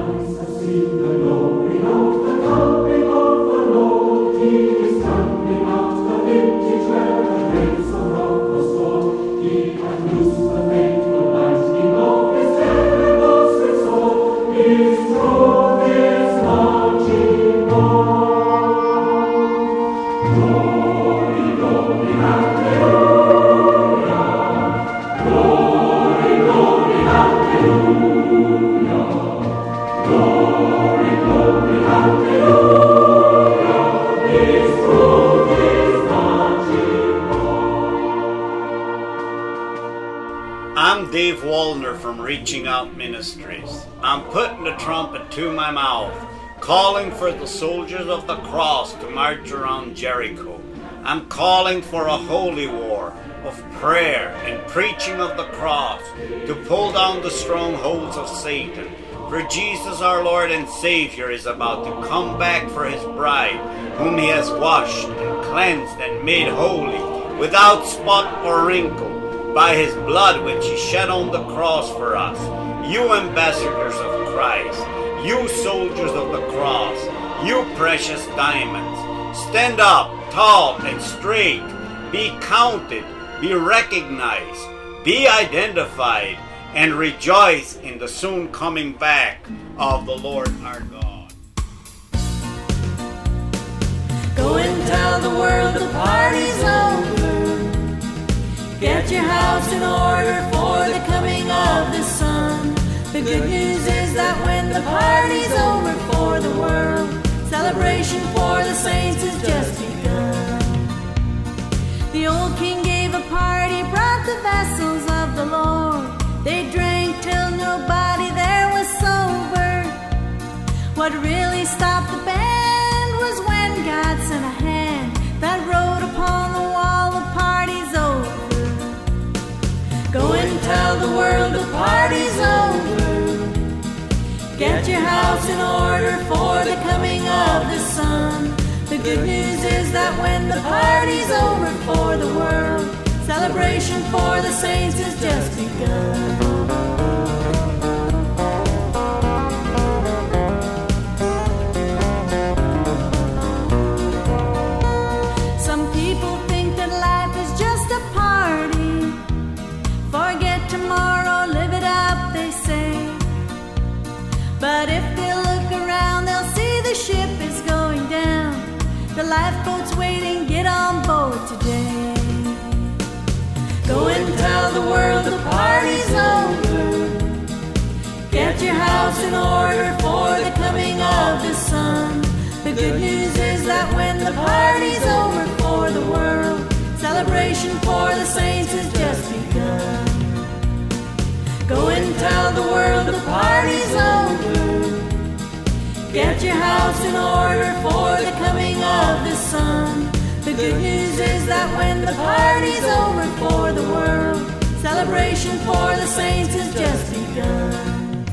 I'm Dave Wallner from Reaching Out Ministries. I'm putting the trumpet to my mouth, calling for the soldiers of the cross to march around Jericho. I'm calling for a holy war of prayer and preaching of the cross to pull down the strongholds of Satan. For Jesus our Lord and Savior is about to come back for his bride, whom he has washed and cleansed and made holy, without spot or wrinkle, by his blood which he shed on the cross for us. You ambassadors of Christ, you soldiers of the cross, you precious diamonds, stand up tall and straight, be counted, be recognized, be identified, and rejoice in the soon coming back of the Lord our God. Go and tell the world the party's over. Get your house in order for the coming of the sun. The good news is that when the party's over for the world, celebration for the saints has just begun. The old king gave a party, brought the vessels of the Lord. They drank till nobody there was sober. What really stopped the band was when God sent a hand that wrote upon the wall, the party's over. Go and tell the world the party's over. Get your house in order for the coming of the sun. The good news is that when the party's over for the world, celebration for the saints has just begun. Some people think that life is just a party. Forget tomorrow, live it up, they say. But if they look around, they'll see the ship is going down. The lifeboat's waiting, get on board today. Go and tell the world the party's over. Get your house in order for the coming of the sun. The good news is that when the party's over for the world, celebration for the saints has just begun. Go and tell the world the party's over. Get your house in order for the coming of the sun. The good news is that when the party's over for the world, celebration for the saints has just begun.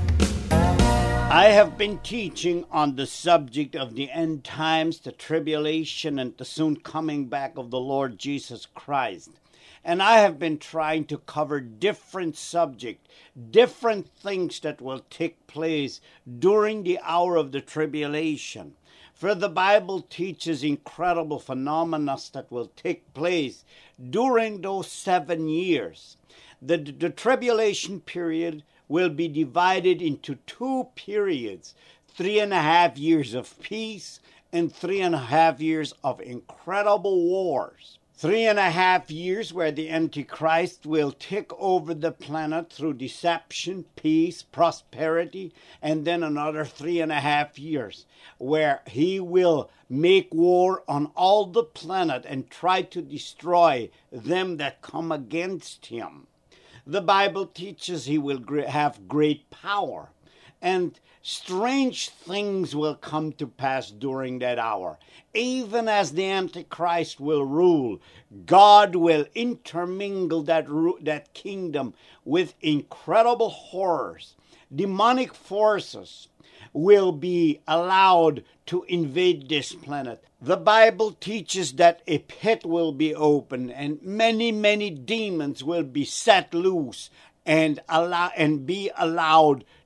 I have been teaching on the subject of the end times, the tribulation, and the soon coming back of the Lord Jesus Christ. And I have been trying to cover different subjects, different things that will take place during the hour of the tribulation. For the Bible teaches incredible phenomena that will take place during those 7 years. The tribulation period will be divided into 2 periods, 3.5 years of peace and 3.5 years of incredible wars. 3.5 years where the Antichrist will take over the planet through deception, peace, prosperity, and then another 3.5 years where he will make war on all the planet and try to destroy them that come against him. The Bible teaches he will have great power, and strange things will come to pass during that hour. Even as the Antichrist will rule, God will intermingle that kingdom with incredible horrors. Demonic forces will be allowed to invade this planet. The Bible teaches that a pit will be opened and many, many demons will be set loose and be allowed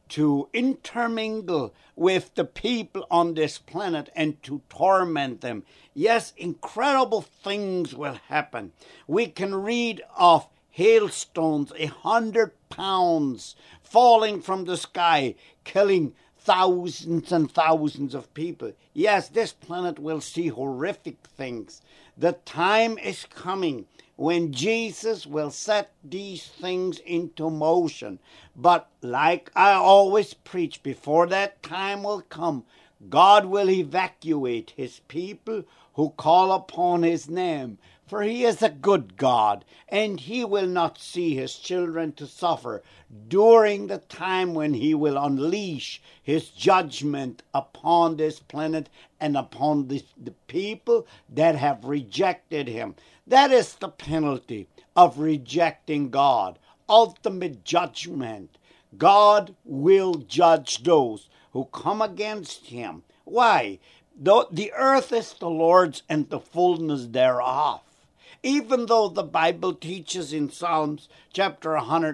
to intermingle with the people on this planet and to torment them. Yes, incredible things will happen. We can read of hailstones 100 pounds falling from the sky, killing thousands and thousands of people. Yes, this planet will see horrific things. The time is coming when Jesus will set these things into motion. But like I always preach, before that time will come, God will evacuate his people who call upon his name. For he is a good God, and he will not see his children to suffer during the time when he will unleash his judgment upon this planet and upon the people that have rejected him. That is the penalty of rejecting God. Ultimate judgment. God will judge those who come against him. Why? The earth is the Lord's and the fullness thereof. Even though the Bible teaches in Psalms chapter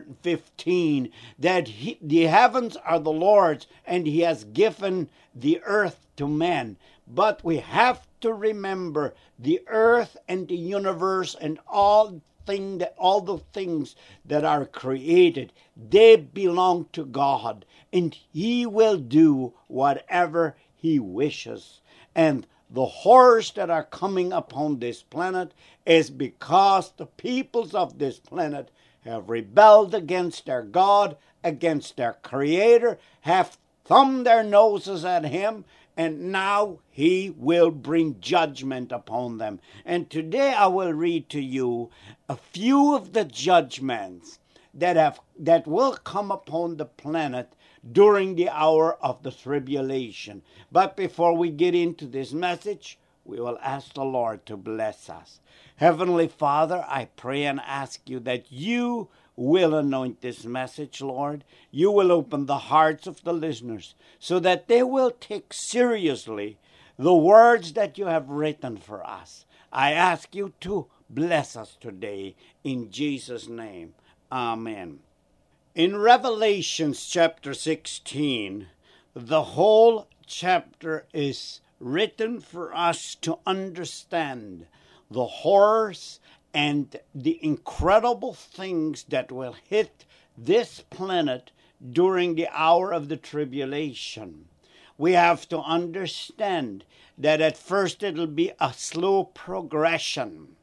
115 that the heavens are the Lord's and he has given the earth to men. But we have to remember the earth and the universe and all the things that are created, they belong to God, and he will do whatever he wishes. And the horrors that are coming upon this planet is because the peoples of this planet have rebelled against their God, against their Creator, have thumbed their noses at him, and now he will bring judgment upon them. And today I will read to you a few of the judgments that will come upon the planet during the hour of the tribulation. But before we get into this message, we will ask the Lord to bless us. Heavenly Father, I pray and ask you that you will anoint this message, Lord. You will open the hearts of the listeners so that they will take seriously the words that you have written for us. I ask you to bless us today in Jesus' name. Amen. In Revelation chapter 16, the whole chapter is written for us to understand the horrors and the incredible things that will hit this planet during the hour of the tribulation. We have to understand that at first it'll be a slow progression.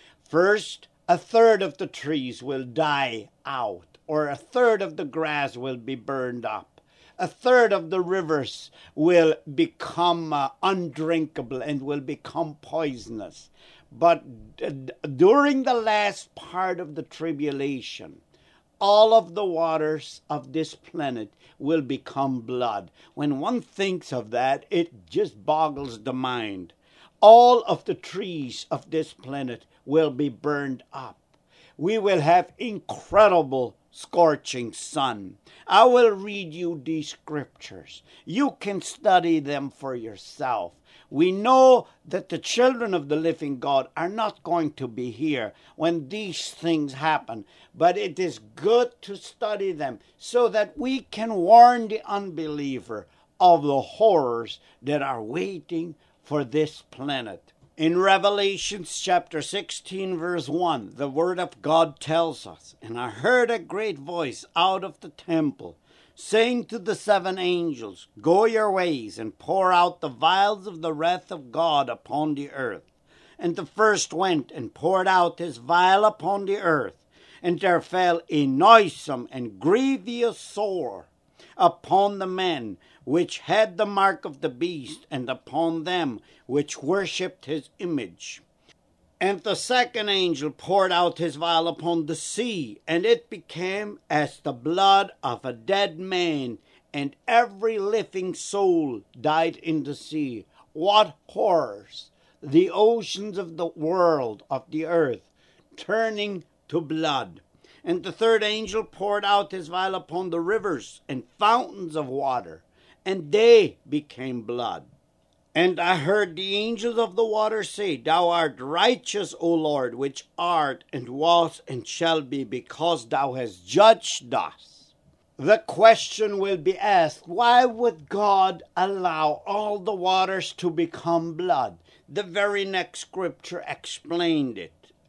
First, a third of the trees will die out, or a third of the grass will be burned up. A third of the rivers will become undrinkable and will become poisonous. But during the last part of the tribulation, all of the waters of this planet will become blood. When one thinks of that, it just boggles the mind. All of the trees of this planet will be burned up. We will have incredible scorching sun. I will read you these scriptures. You can study them for yourself. We know that the children of the living God are not going to be here when these things happen, but it is good to study them so that we can warn the unbeliever of the horrors that are waiting for this planet. In Revelation chapter 16 verse 1, the word of God tells us, "And I heard a great voice out of the temple, saying to the 7 angels, Go your ways, and pour out the vials of the wrath of God upon the earth. And the first went and poured out his vial upon the earth, and there fell a noisome and grievous sore upon the men which had the mark of the beast, and upon them which worshipped his image. And the second angel poured out his vial upon the sea, and it became as the blood of a dead man, and every living soul died in the sea." What horrors! The oceans of the world, of the earth, turning to blood. And the third angel poured out his vial upon the rivers and fountains of water, and they became blood. And I heard the angels of the water say, "Thou art righteous, O Lord, which art and was and shall be, because thou hast judged thus." the question will be asked, why would God allow all the waters to become blood? The very next scripture explains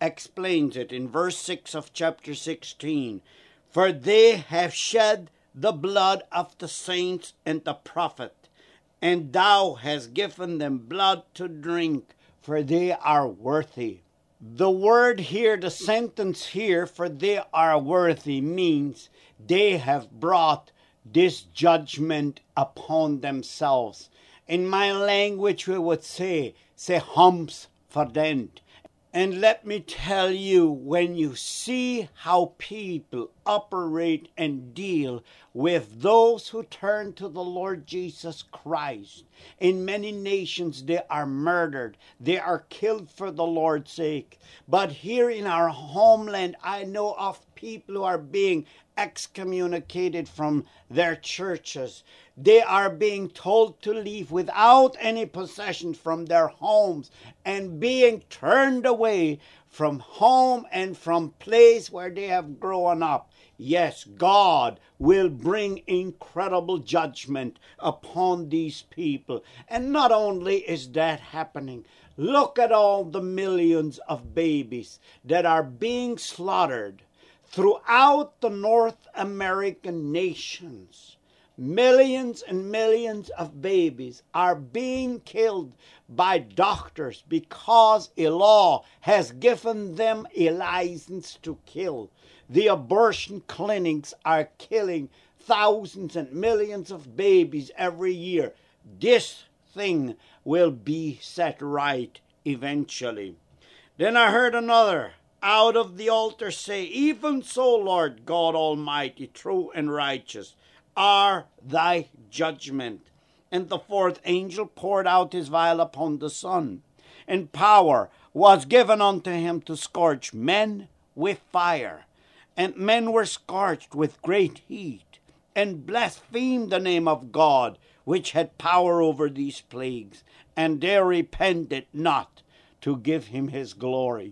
it in verse 6 of chapter 16. For they have shed the blood of the saints and the prophet, and thou hast given them blood to drink, for they are worthy. The word here, the sentence here, for they are worthy, means they have brought this judgment upon themselves. In my language, we would say humps verdient. And let me tell you, when you see how people operate and deal with those who turn to the Lord Jesus Christ, in many nations they are murdered, they are killed for the Lord's sake. But here in our homeland, I know of people who are being excommunicated from their churches. They are being told to leave without any possessions from their homes and being turned away from home and from place where they have grown up. Yes, God will bring incredible judgment upon these people. And not only is that happening, look at all the millions of babies that are being slaughtered throughout the North American nations. Millions and millions of babies are being killed by doctors because a law has given them a license to kill. The abortion clinics are killing thousands and millions of babies every year. This thing will be set right eventually. Then I heard another out of the altar say, even so, Lord God Almighty, true and righteous are thy judgment. And the fourth angel poured out his vial upon the sun, and power was given unto him to scorch men with fire. And men were scorched with great heat, and blasphemed the name of God, which had power over these plagues, and they repented not to give him his glory.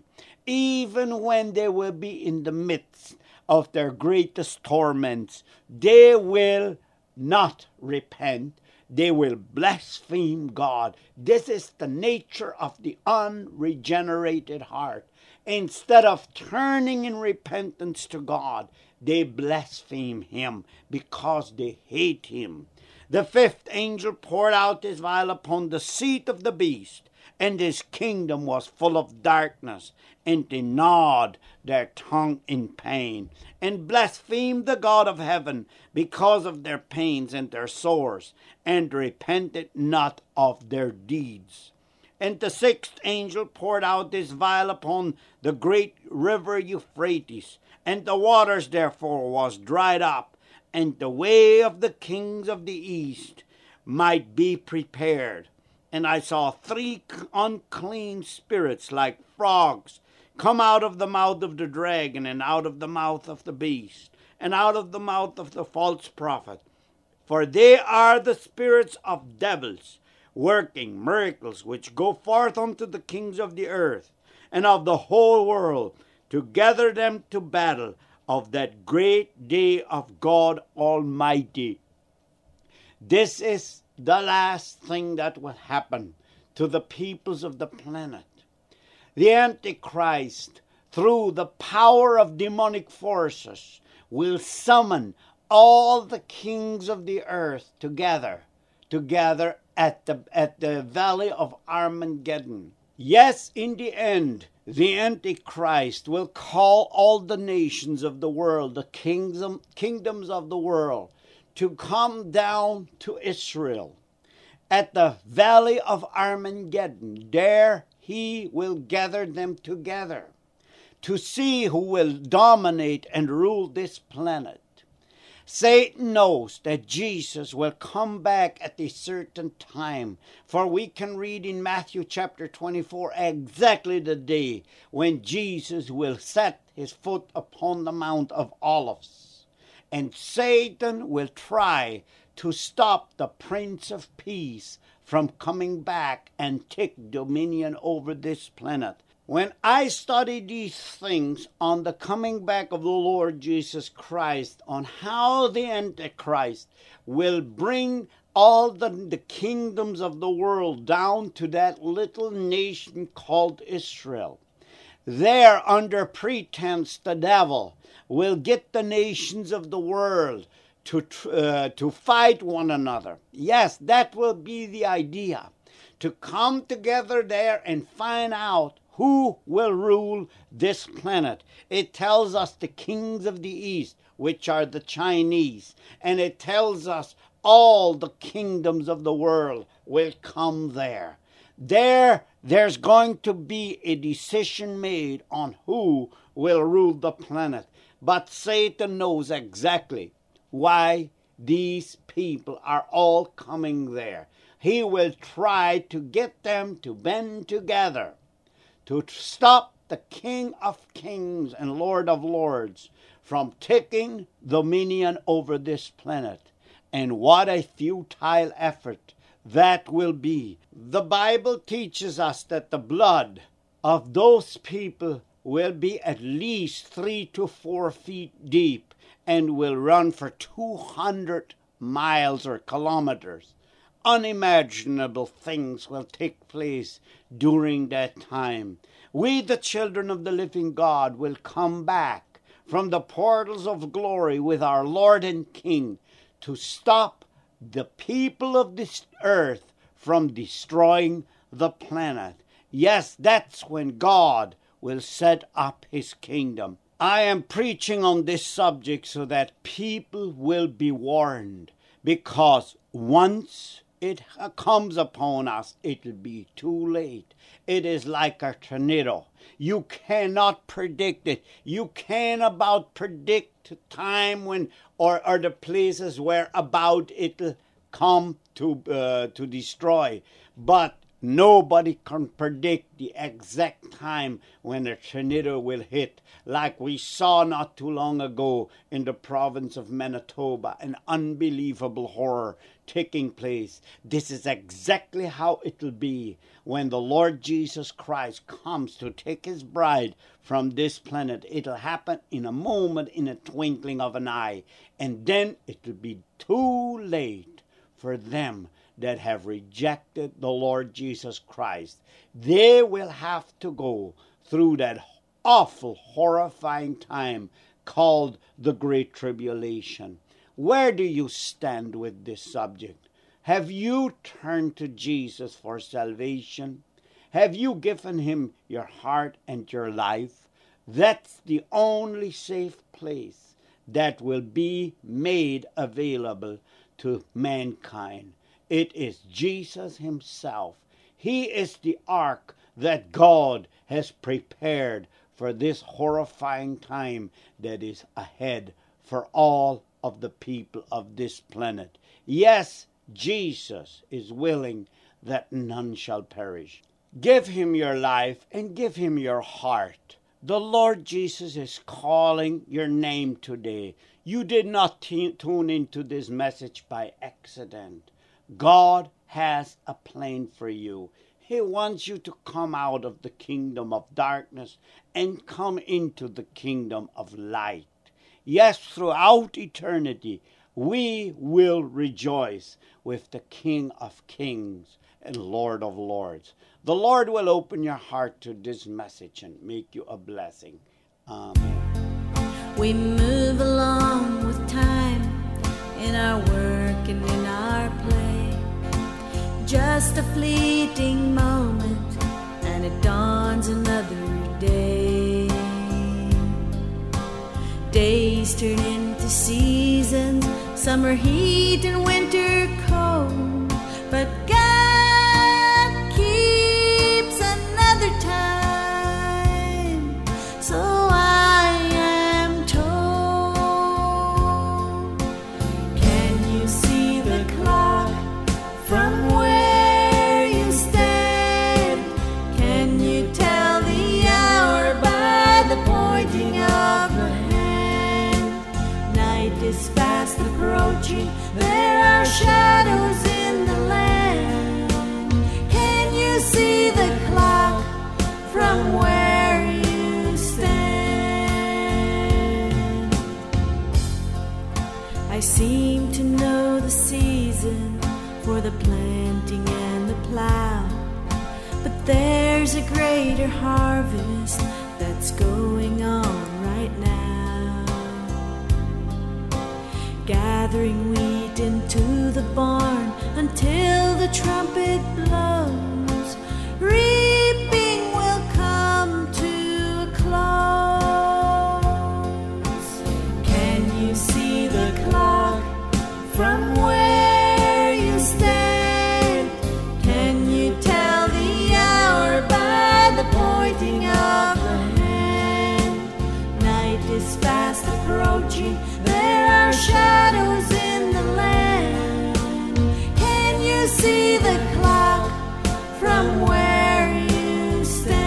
Even when they will be in the midst of their greatest torments, they will not repent. They will blaspheme God. This is the nature of the unregenerated heart. Instead of turning in repentance to God, they blaspheme him because they hate him. The fifth angel poured out his vial upon the seat of the beast, and his kingdom was full of darkness, and they gnawed their tongue in pain, and blasphemed the God of heaven because of their pains and their sores, and repented not of their deeds. And the sixth angel poured out his vial upon the great river Euphrates, and the waters therefore was dried up, and the way of the kings of the east might be prepared. And I saw 3 unclean spirits like frogs come out of the mouth of the dragon, and out of the mouth of the beast, and out of the mouth of the false prophet. For they are the spirits of devils, working miracles, which go forth unto the kings of the earth and of the whole world, to gather them to battle of that great day of God Almighty. This is the last thing that will happen to the peoples of the planet. The Antichrist, through the power of demonic forces, will summon all the kings of the earth together at the valley of Armageddon. Yes, in the end, the Antichrist will call all the nations of the world, the kingdoms of the world, to come down to Israel. At the valley of Armageddon, there he will gather them together to see who will dominate and rule this planet. Satan knows that Jesus will come back at a certain time, for we can read in Matthew chapter 24 exactly the day when Jesus will set his foot upon the Mount of Olives. And Satan will try to stop the Prince of Peace from coming back and take dominion over this planet. When I study these things on the coming back of the Lord Jesus Christ, on how the Antichrist will bring all the kingdoms of the world down to that little nation called Israel. There, under pretense, the devil will get the nations of the world to fight one another. Yes, that will be the idea, to come together there and find out who will rule this planet. It tells us the kings of the East, which are the Chinese, and it tells us all the kingdoms of the world will come there. There's going to be a decision made on who will rule the planet. But Satan knows exactly why these people are all coming there. He will try to get them to band together to stop the King of Kings and Lord of Lords from taking dominion over this planet. And what a futile effort that will be. The Bible teaches us that the blood of those people will be at least 3 to 4 feet deep and will run for 200 miles or kilometers. Unimaginable things will take place during that time. We, the children of the living God, will come back from the portals of glory with our Lord and King to stop the people of this earth from destroying the planet. Yes, that's when God will set up his kingdom. I am preaching on this subject so that people will be warned, because once it comes upon us, it'll be too late. It is like a tornado. You cannot predict it. You can about predict time when or the places where about it'll come to destroy. But nobody can predict the exact time when a tornado will hit, like we saw not too long ago in the province of Manitoba, an unbelievable horror taking place. This is exactly how it'll be when the Lord Jesus Christ comes to take his bride from this planet. It'll happen in a moment, in a twinkling of an eye, and then it'll be too late for them that have rejected the Lord Jesus Christ. They will have to go through that awful, horrifying time called the Great Tribulation. Where do you stand with this subject? Have you turned to Jesus for salvation? Have you given him your heart and your life? That's the only safe place that will be made available to mankind. It is Jesus himself. He is the ark that God has prepared for this horrifying time that is ahead for all of the people of this planet. Yes, Jesus is willing that none shall perish. Give him your life and give him your heart. The Lord Jesus is calling your name today. You did not tune into this message by accident. God has a plan for you. He wants you to come out of the kingdom of darkness and come into the kingdom of light. Yes, throughout eternity, we will rejoice with the King of Kings and Lord of Lords. The Lord will open your heart to this message and make you a blessing. Amen. We move along with time in our work and in our play. Just a fleeting moment and it dawns another day. Days turn into seasons, summer heat and winter cold. But God keeps another time, so I am told. Can you see the clock from where you stand? Can you tell the hour by the pointing of the hand? Night is fast approaching, there greater harvest that's going on right now. Gathering wheat into the barn until the trumpet blows. Reaping will come to a close. Can you see the clock from where you stand? Can you tell the hour by the pointing of the hand? Night is fast approaching, there are shadows in the land. Can you see the clock from where you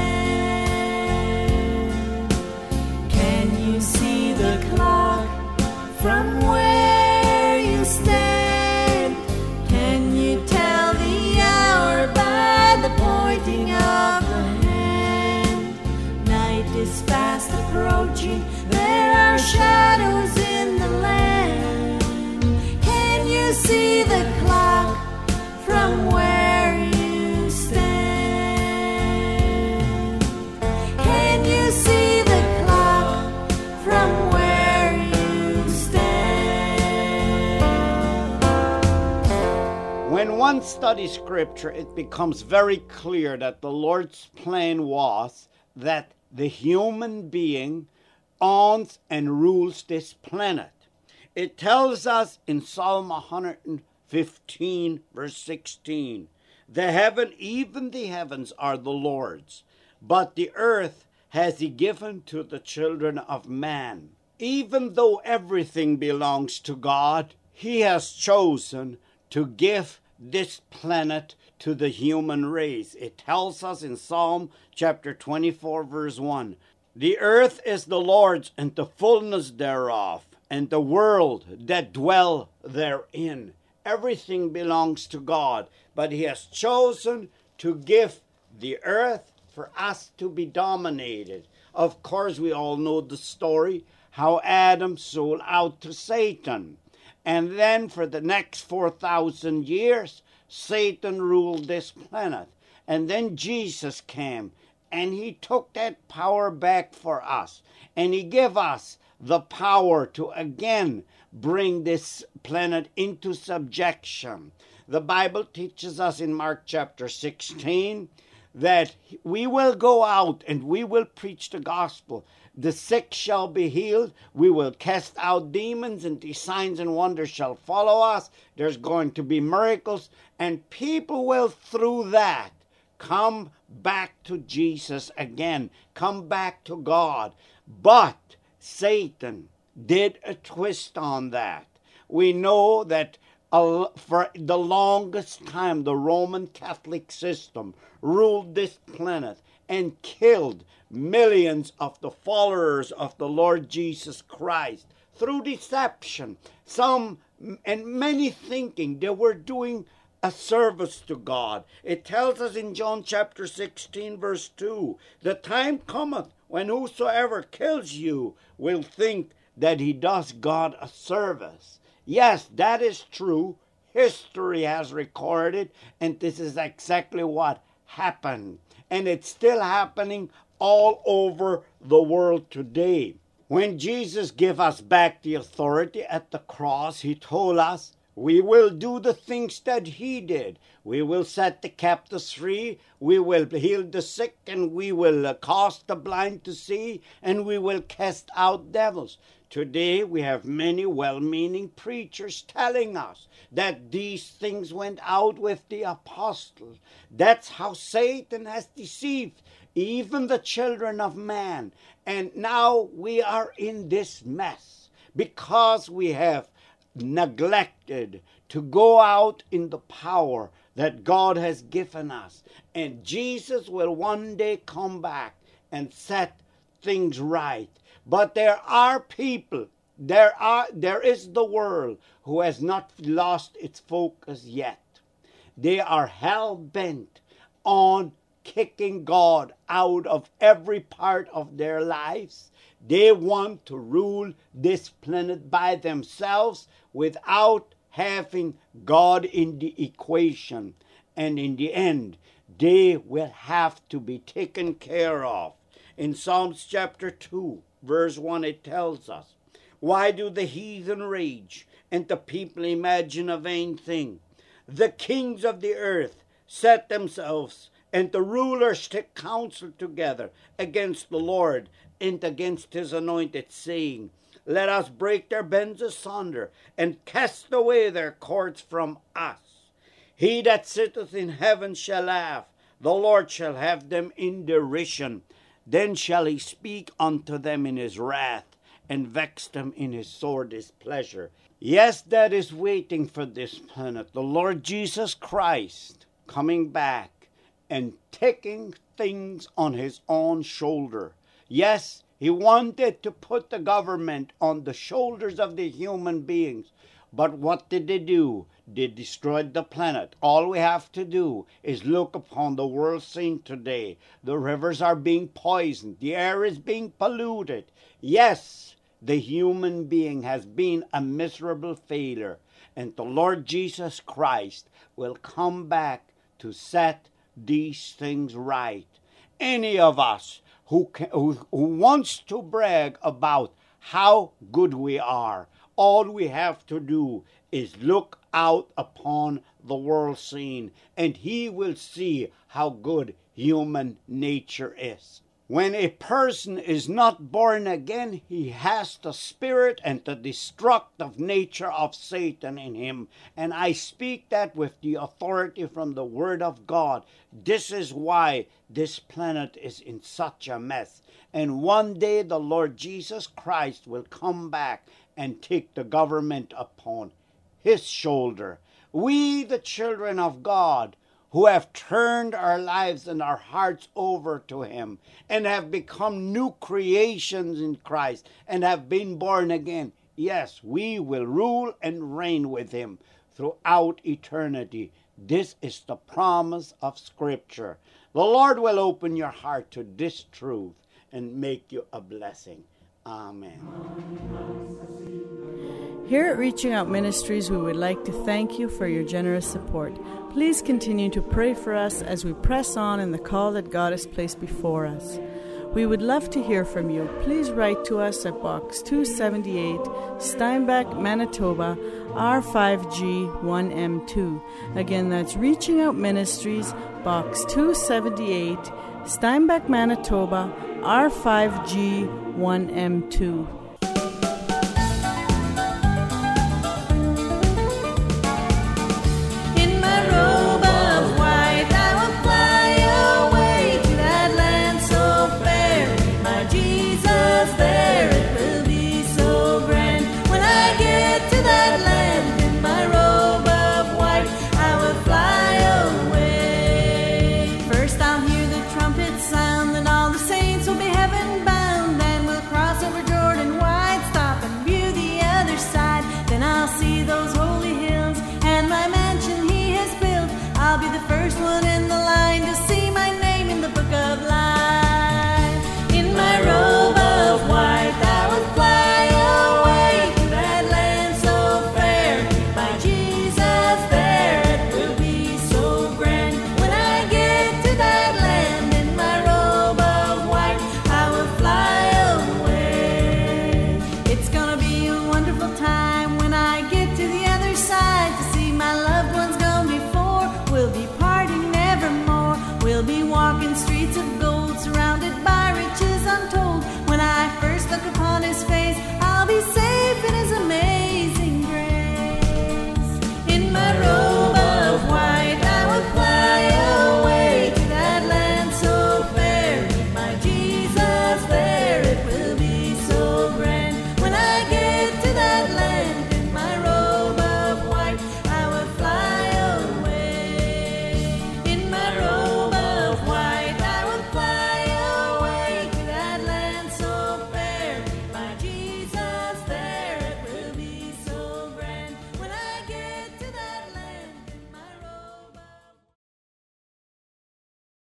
stand? Can you see the clock from where you stand? Can you tell the hour by the pointing of the hand? Night is fast approaching, there are shadows in the land. Can you see the clock from where you stand? Can you see the clock from where you stand? When one studies Scripture, it becomes very clear that the Lord's plan was that the human being owns and rules this planet. It tells us in Psalm 115, verse 16, even the heavens are the Lord's, but the earth has he given to the children of man. Even though everything belongs to God, he has chosen to give this planet to the human race. It tells us in Psalm chapter 24, verse 1, the earth is the Lord's and the fullness thereof, and the world that dwell therein. Everything belongs to God, but he has chosen to give the earth for us to be dominated. Of course, we all know the story, how Adam sold out to Satan. And then for the next 4,000 years, Satan ruled this planet. And then Jesus came, and he took that power back for us. And he gave us the power to again bring this planet into subjection. The Bible teaches us in Mark chapter 16 that we will go out and we will preach the gospel. The sick shall be healed. We will cast out demons, and the signs and wonders shall follow us. There's going to be miracles, and people will, through that, come back to Jesus again, come back to God. But Satan did a twist on that. We know that for the longest time, the Roman Catholic system ruled this planet and killed millions of the followers of the Lord Jesus Christ through deception. Some and many thinking they were doing a service to God. It tells us in John chapter 16, verse 2, the time cometh when whosoever kills you will think that he does God a service. Yes, that is true. History has recorded, and this is exactly what happened. And it's still happening all over the world today. When Jesus gave us back the authority at the cross, he told us, we will do the things that he did. We will set the captives free. We will heal the sick, and we will cause the blind to see, and we will cast out devils. Today we have many well-meaning preachers telling us that these things went out with the apostles. That's how Satan has deceived even the children of man. And now we are in this mess because we have neglected to go out in the power that God has given us. And Jesus will one day come back and set things right. But there are people, there is the world who has not lost its focus yet. They are hell-bent on kicking God out of every part of their lives. They want to rule this planet by themselves without having God in the equation. And in the end, they will have to be taken care of. In Psalms chapter 2, verse 1, it tells us, why do the heathen rage, and the people imagine a vain thing? The kings of the earth set themselves, and the rulers take counsel together against the Lord and against his anointed, saying, let us break their bands asunder, and cast away their cords from us. He that sitteth in heaven shall laugh, the Lord shall have them in derision. Then shall he speak unto them in his wrath, and vex them in his sore displeasure. Yes, that is waiting for this planet. The Lord Jesus Christ coming back and taking things on his own shoulder. Yes, he wanted to put the government on the shoulders of the human beings. But what did they do? They destroyed the planet. All we have to do is look upon the world scene today. The rivers are being poisoned. The air is being polluted. Yes, the human being has been a miserable failure. And the Lord Jesus Christ will come back to set these things right. Any of us who wants to brag about how good we are, all we have to do is look out upon the world scene, and he will see how good human nature is. When a person is not born again, he has the spirit and the destructive nature of Satan in him. And I speak that with the authority from the Word of God. This is why this planet is in such a mess. And one day the Lord Jesus Christ will come back and take the government upon his shoulder. We, the children of God, who have turned our lives and our hearts over to him and have become new creations in Christ and have been born again, yes, we will rule and reign with him throughout eternity. This is the promise of Scripture. The Lord will open your heart to this truth and make you a blessing. Amen. Here at Reaching Out Ministries, we would like to thank you for your generous support. Please continue to pray for us as we press on in the call that God has placed before us. We would love to hear from you. Please write to us at Box 278, Steinbach, Manitoba, R5G1M2. Again, that's Reaching Out Ministries, Box 278, Steinbach, Manitoba, R5G1M2.